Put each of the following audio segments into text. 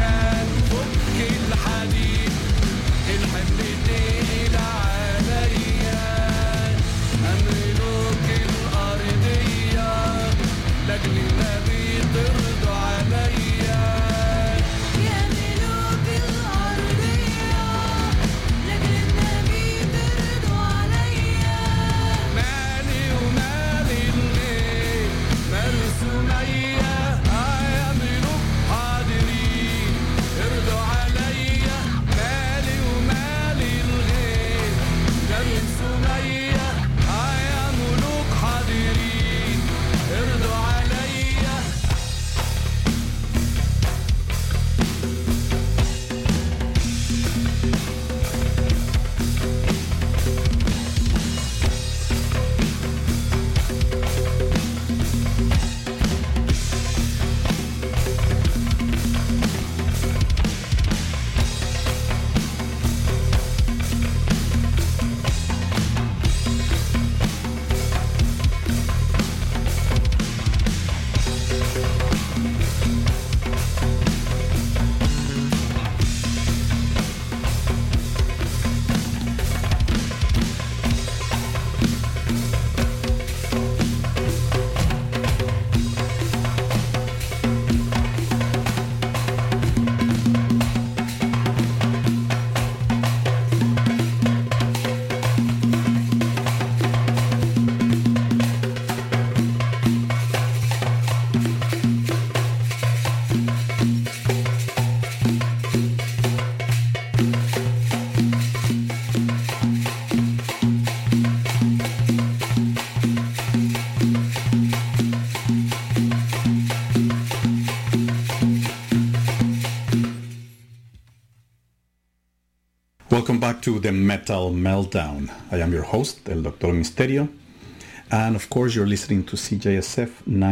Welcome back to the Metal Meltdown. I am your host, El Doctor Misterio. And of course, you're listening to CJSF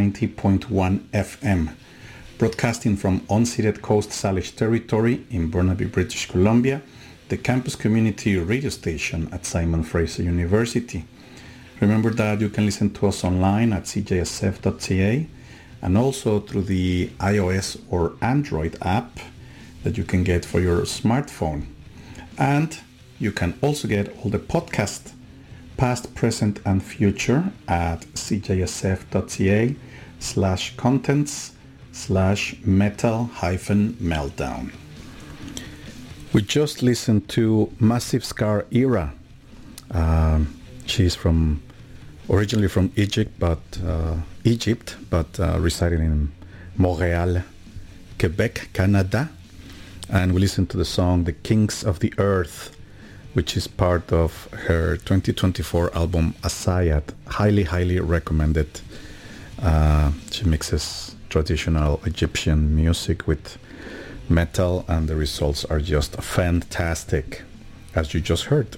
90.1 FM, broadcasting from unceded Coast Salish territory in Burnaby, British Columbia, the campus community radio station at Simon Fraser University. Remember that you can listen to us online at cjsf.ca and also through the iOS or Android app that you can get for your smartphone. And you can also get all the podcasts, past, present, and future at cjsf.ca/contents/metal-meltdown. We just listened to Massive Scar Era. She's originally from Egypt, but residing in Montreal, Quebec, Canada. And we listened to the song The Kings of the Earth, which is part of her 2024 album Asayat. Highly, highly recommended. She mixes traditional Egyptian music with metal, and the results are just fantastic, as you just heard.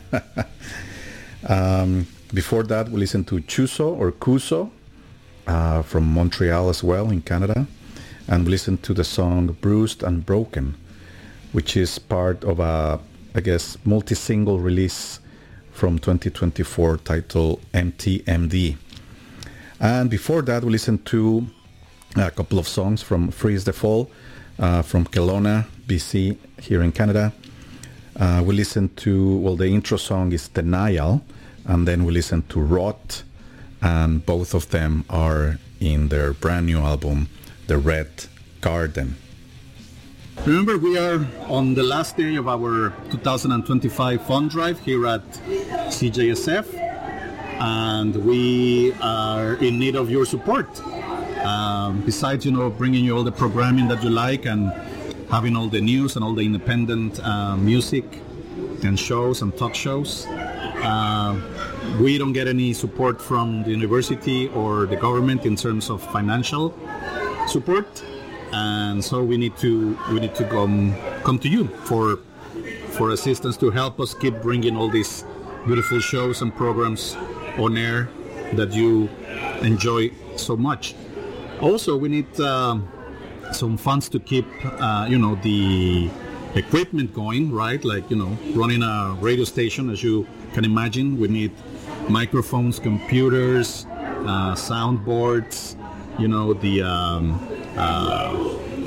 Before that, we listened to Chuso or Kuso from Montreal as well in Canada. And we listened to the song Bruised and Broken, which is part of a, multi-single release from 2024 titled MTMD. And before that, we listened to a couple of songs from Freeze the Fall from Kelowna, BC, here in Canada. We listened to, the intro song is Denial, and then we listened to Rot, and both of them are in their brand new album, The Red Garden. Remember, we are on the last day of our 2025 fund drive here at CJSF, and we are in need of your support. Besides, bringing you all the programming that you like and having all the news and all the independent music and shows and talk shows, we don't get any support from the university or the government in terms of financial support, and so we need to come to you for assistance to help us keep bringing all these beautiful shows and programs on air that you enjoy so much. Also, we need some funds to keep the equipment going, right? Like running a radio station, as you can imagine, we need microphones, computers, soundboards, the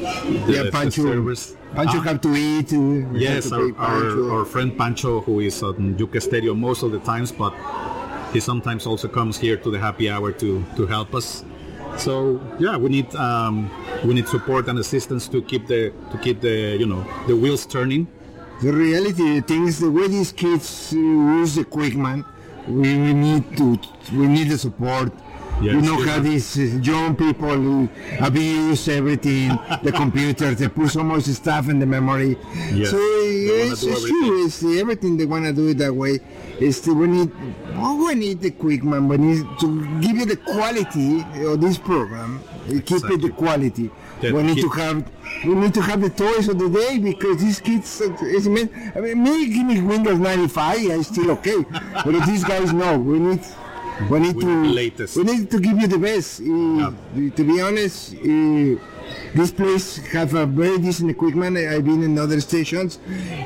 the Pancho. servers. Pancho have to eat. We have Yes, to pay Pancho. our friend Pancho, who is on Yucca Stereo most of the times, but he sometimes also comes here to the happy hour to help us. So yeah, we need support and assistance to keep the the wheels turning. The reality, the thing is, the way these kids use the equipment, we need the support. Yes, you know yes. how these young people who abuse everything, the computers, they put so much stuff in the memory. Yes, So they wanna it's do true, it's everything they want to do it that way. We need the equipment, we need to give you the quality of this program, keep it the quality. We need to have the toys of the day because these kids, I mean, me give me Windows 95, I'm still okay. But if these guys know, we need the latest. We need to give you the best. To be honest, this place have a very decent equipment. I've been in other stations.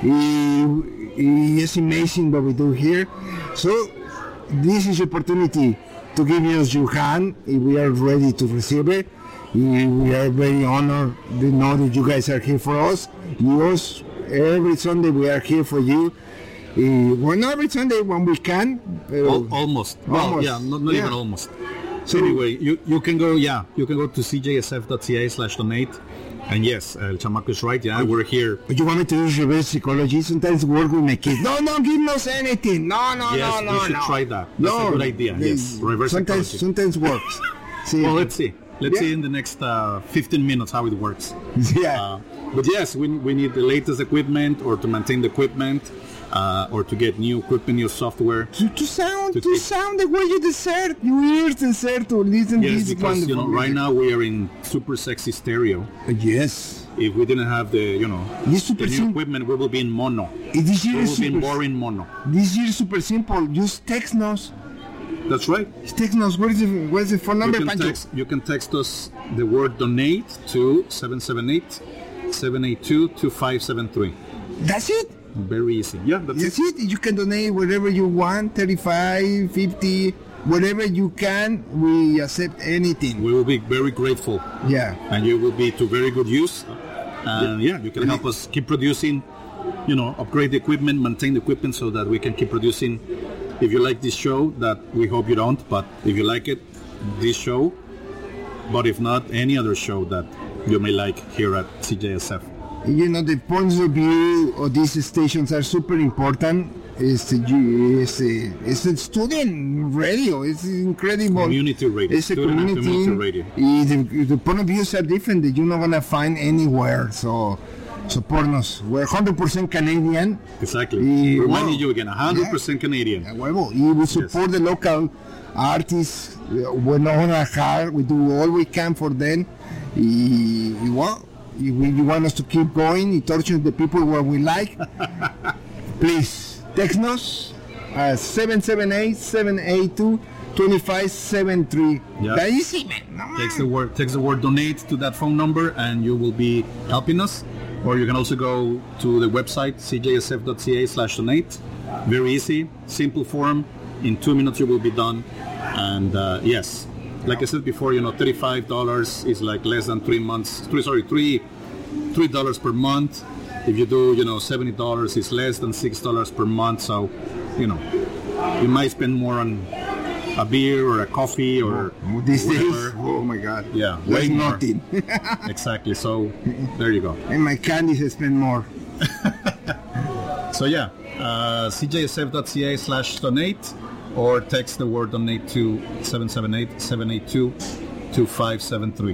It's amazing what we do here. So this is opportunity to give us your hand. We are ready to receive it. We are very honored to know that you guys are here for us. Every Sunday we are here for you. Well, not every Sunday when we can. Almost. Well, yeah, not even almost. So anyway, you can go to cjsf.ca/donate. And yes, El Chamaco is right. Yeah, we're here. But you want me to use reverse psychology? Sometimes work with my kids. No, give us anything. No. Yes, we should try that. That's a good idea. Yes, reverse psychology. Sometimes works. See, well, let's see. Let's see in the next 15 minutes how it works. Yeah. But yes, we need the latest equipment, or to maintain the equipment, or to get new equipment, new software. To sound the way you deserve. Your ears deserve to listen to Yes, this because wonderful right music. now we are in super sexy stereo. Yes. If we didn't have the This super the new simple. equipment, we will be in mono. This We year is will be in super. boring mono. This year is super simple. Just text us. That's right. Text us. Where's the phone number, Pancho? You can text us the word donate to 778-782-2573. That's it. Very easy. Yeah, that's it. You can donate whatever you want, 35, 50, whatever you can. We accept anything. We will be very grateful. Yeah. And you will be to very good use. And yeah, you can help us keep producing, upgrade the equipment, maintain the equipment so that we can keep producing. If you like this show, that we hope you don't, but if you like it, this show, but if not, any other show that you may like here at CJSF. The points of view of these stations are super important. It's a student radio. It's incredible. Community radio. It's a Student and community radio. The point of views are different that you're not gonna find anywhere. So support us. We're 100% Canadian. Exactly. Reminding you again, 100% Canadian. We support the local artists. We're not gonna hire. We do all we can for them. If you want us to keep going, you torture the people where we like, please text us at 778-782-2573. Yeah. That easy, man. Text the word donate to that phone number and you will be helping us. Or you can also go to the website cjsf.ca/donate. Very easy, simple form. In 2 minutes you will be done. And yes, like I said before, $35 is like less than $3 per month. If you do, $70, it's less than $6 per month. So, you might spend more on a beer or a coffee or these whatever. days. Oh my God. Yeah, That's way more. nothing. Exactly. So there you go. And my candies spend more. So yeah, cjsf.ca/donate or text the word donate to 778-782-2573.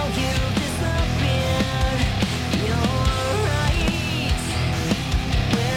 You're right.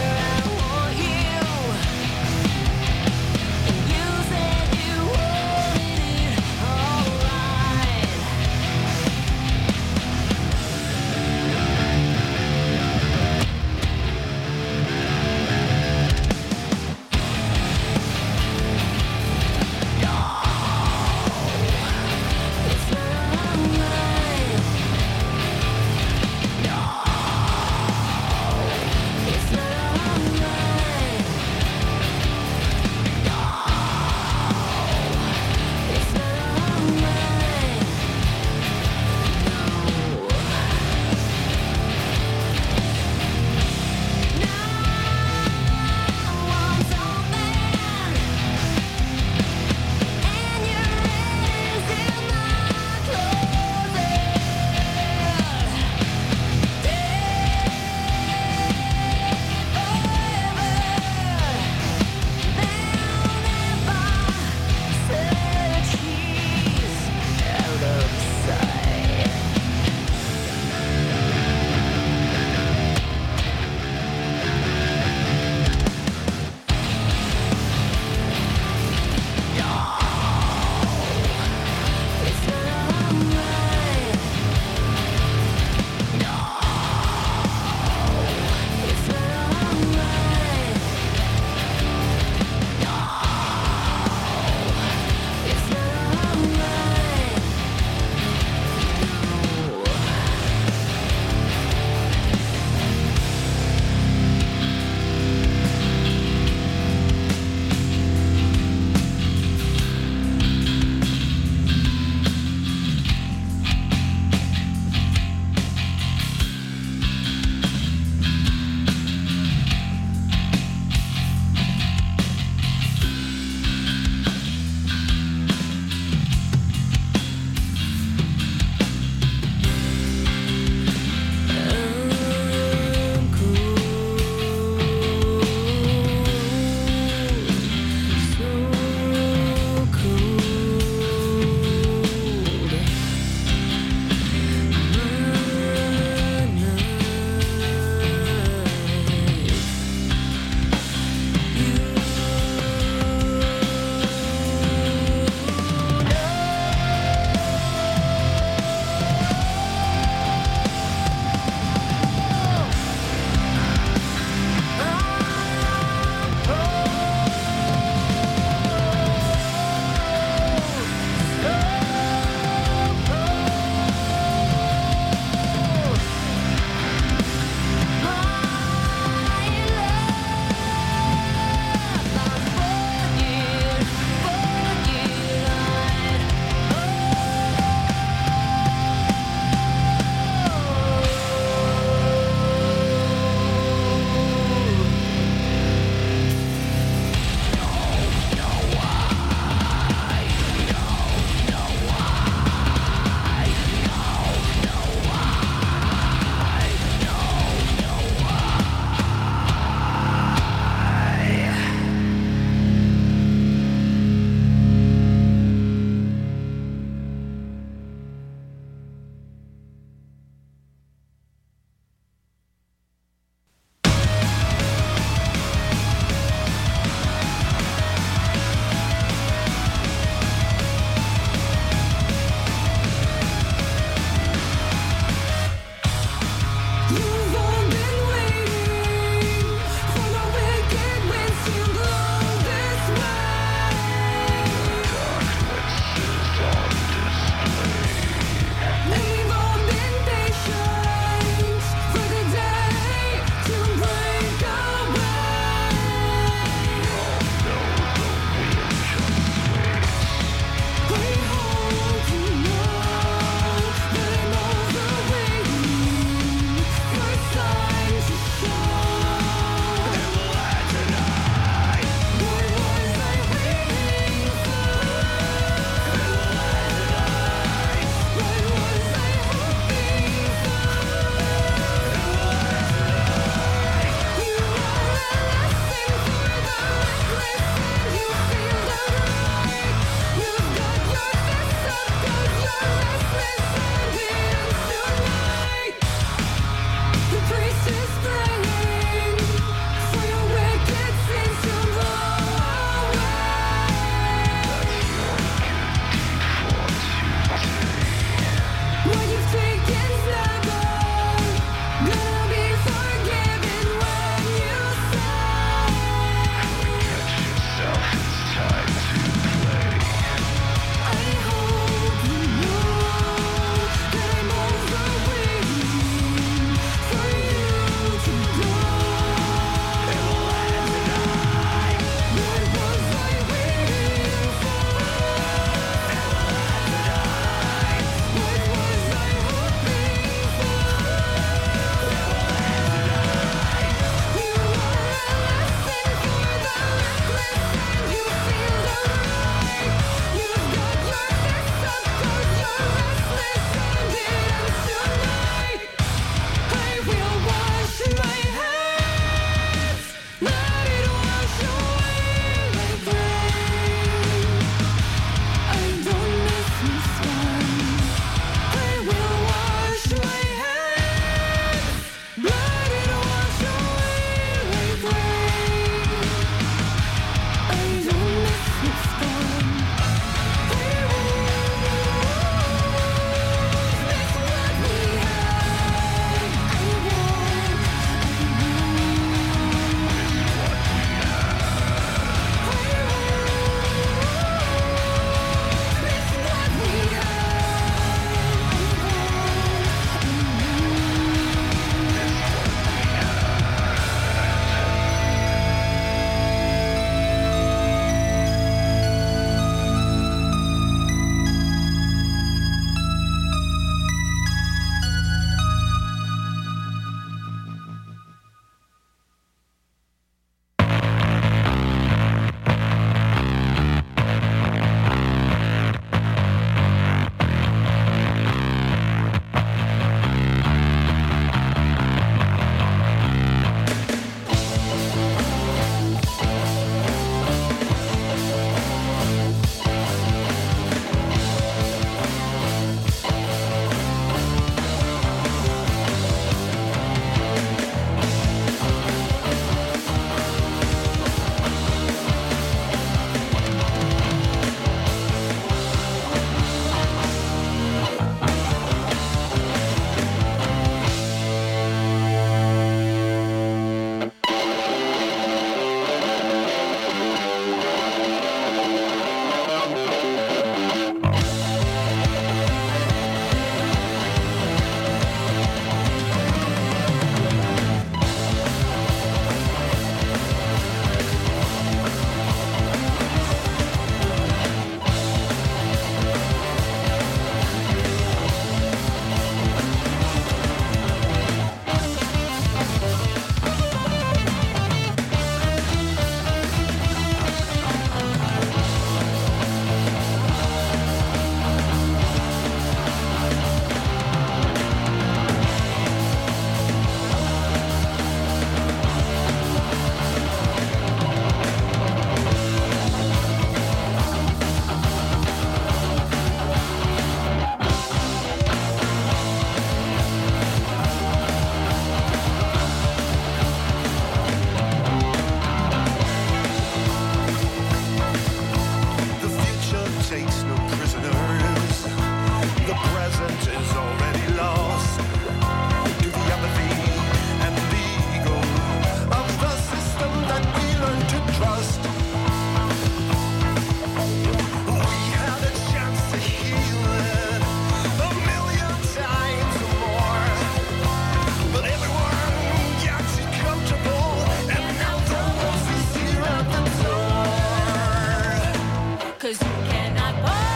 'cause you cannot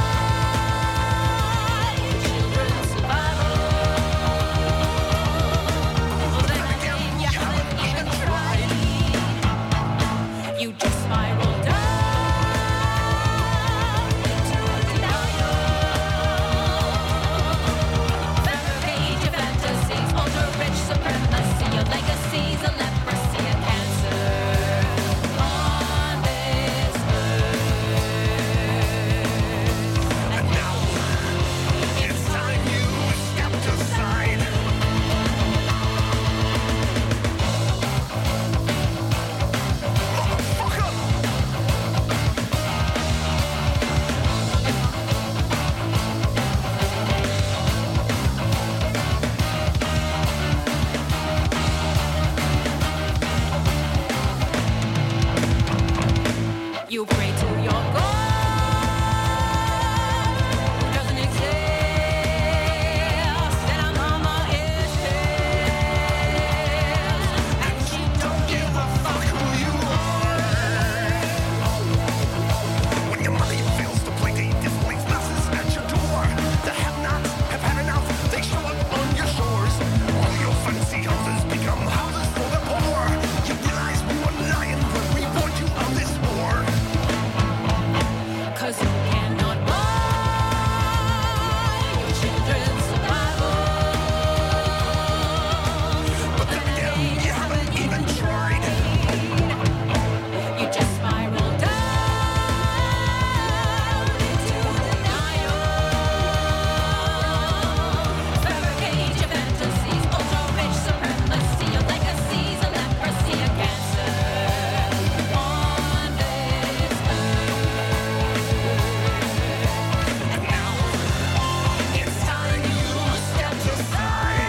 buy children's survival. Well, then again, you haven't even tried. You just spiral down into denial. Fabricate your fantasies, alter rich supremacy. Your legacy's a leprosy, a cancer on this earth. And now it's time you stepped aside. You pray to your God who doesn't exist, and our mama is his, and she don't give a fuck who you are. When your money fails to play, they displace masses at your door. The have-nots have had enough. They show up on your shores. All your fancy houses become houses for the poor. You realize we were lying when we warned you of this war. 'Cause you cannot buy children's survival. But then again, you haven't even tried. You just spiral down into denial. Fabricate your fantasies, ultra rich supremacy. Your legacy's a leprosy, a cancer on this earth. And now it's time you stepped aside.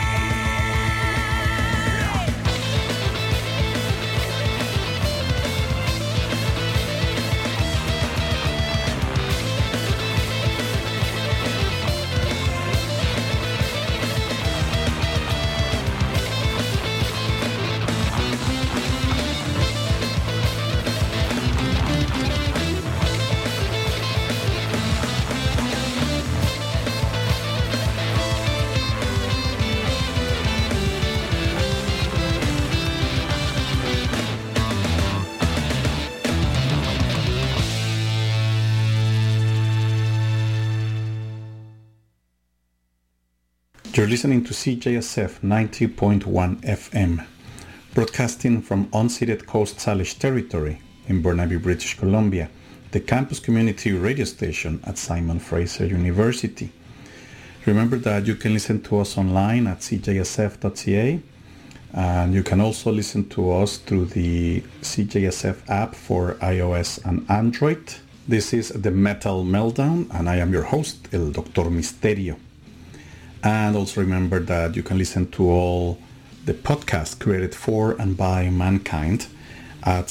You're listening to CJSF 90.1 FM, broadcasting from unceded Coast Salish territory in Burnaby, British Columbia, the campus community radio station at Simon Fraser University. Remember that you can listen to us online at cjsf.ca, and you can also listen to us through the CJSF app for iOS and Android. This is the Metal Meltdown, and I am your host, El Dr. Misterio. And also remember that you can listen to all the podcasts created for and by mankind at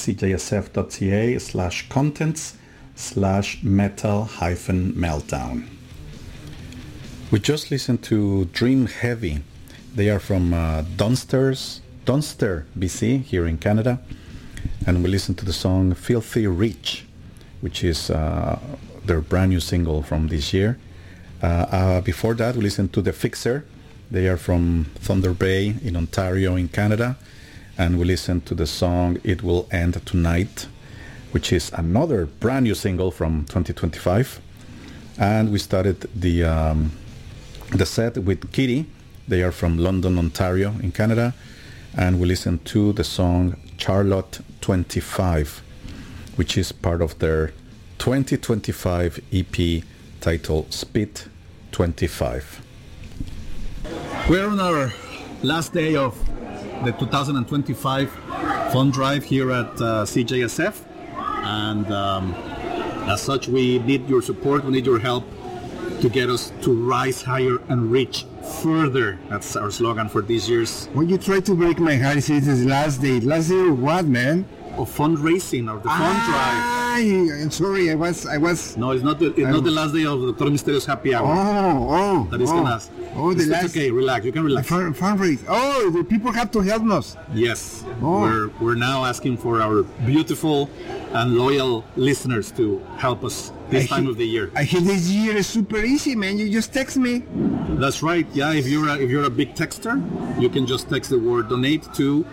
cjsf.ca/contents/metal-meltdown. We just listened to Dream Heavy. They are from Dunster, BC, here in Canada. And we listened to the song Filthy Rich, which is their brand new single from this year. Before that, we listened to The Fixer. They are from Thunder Bay in Ontario in Canada. And we listened to the song It Will End Tonight, which is another brand new single from 2025. And we started the set with Kitty. They are from London, Ontario in Canada. And we listened to the song Charlotte 25, which is part of their 2025 EP titled Spit 25. We're on our last day of the 2025 fund drive here at CJSF, and as such we need your support, we need your help to get us to rise higher and reach further. That's our slogan for this year's When you try to break my heart, it says last day. Last day of what, man? of fundraising, or the fund drive. I'm sorry. I was. No, it's not the last day of Dr. Misterio's happy hour. That is gonna. The last. Okay, relax. You can relax. Fundraise. Oh, the people have to help us. Yes. Oh. We're now asking for our beautiful and loyal listeners to help us this time of the year. I hear this year is super easy, man. You just text me. That's right. Yeah, if you're a big texter, you can just text the word donate to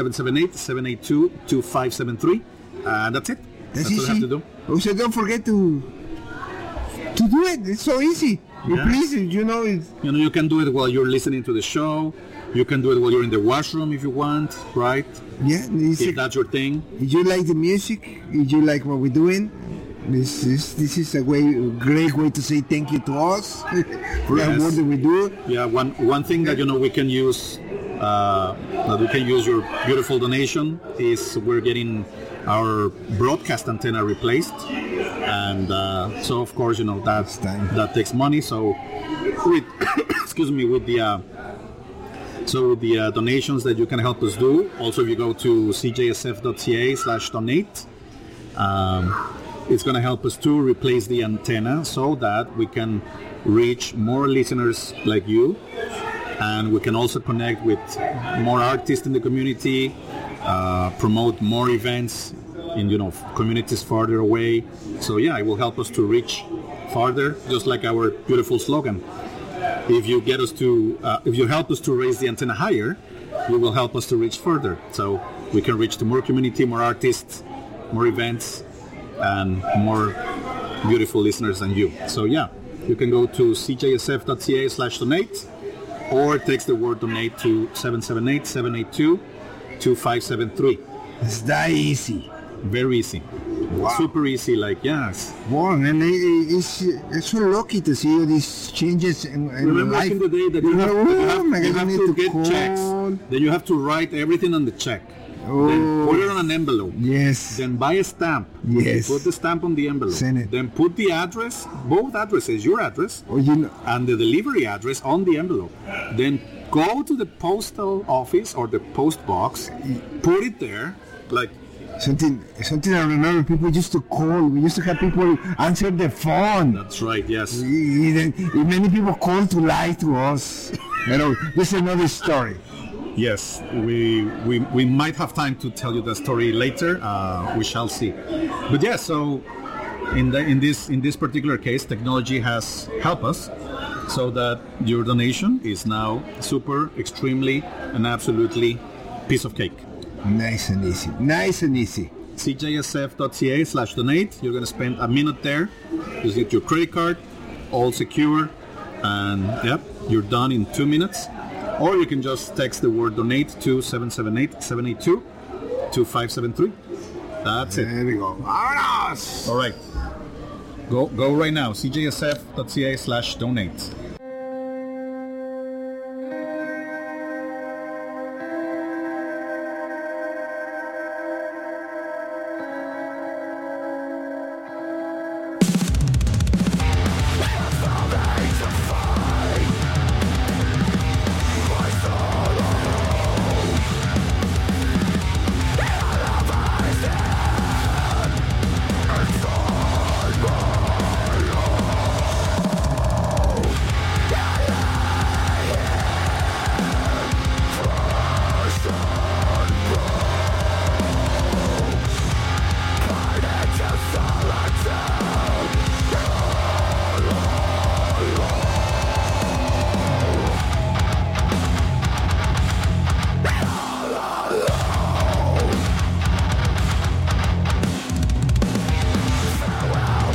778-782-2573. And that's it. That's easy. what you have to do. Also, don't forget to do it. It's so easy. Yeah. Please, you know it. You can do it while you're listening to the show. You can do it while you're in the washroom if you want, right? Yeah. If that's your thing. If you like the music, if you like what we're doing, this is a great way to say thank you to us for that work that we do. Yeah. One thing that we can use your beautiful donation is we're getting our broadcast antenna replaced, and so of course that takes money. So with with the donations that you can help us do, also if you go to cjsf.ca/donate, it's going to help us to replace the antenna so that we can reach more listeners like you, and we can also connect with more artists in the community, promote more events in communities farther away. So yeah, it will help us to reach farther, just like our beautiful slogan. If you help us to raise the antenna higher, you will help us to reach further. So we can reach to more community, more artists, more events, and more beautiful listeners than you. So yeah, you can go to cjsf.ca/donate or text the word donate to 778-782-2573. It's that easy. Very easy. Wow. Super easy, yes. Wow, and it's so lucky to see all these changes in Remember life. back in the day that you have to get checks. Then you have to write everything on the check. Then put it on an envelope. Yes. Then buy a stamp. Yes. Put the stamp on the envelope. Send it. Then put the address, both addresses, your address, and the delivery address on the envelope. Then go to the postal office or the post box, put it there, Something I remember, people used to call. We used to have people answer the phone. That's right, yes. Many people call to lie to us. This is another story. Yes, we might have time to tell you the story later. We shall see. But yeah, so in this particular case, technology has helped us so that your donation is now super, extremely, and absolutely piece of cake. Nice and easy. cjsf.ca/donate. You're going to spend a minute there. Just get your credit card, all secure, and yep, you're done in 2 minutes. Or you can just text the word donate to 778-782-2573. That's it. There we go. Vámonos! All right. Go right now. cjsf.ca/donate.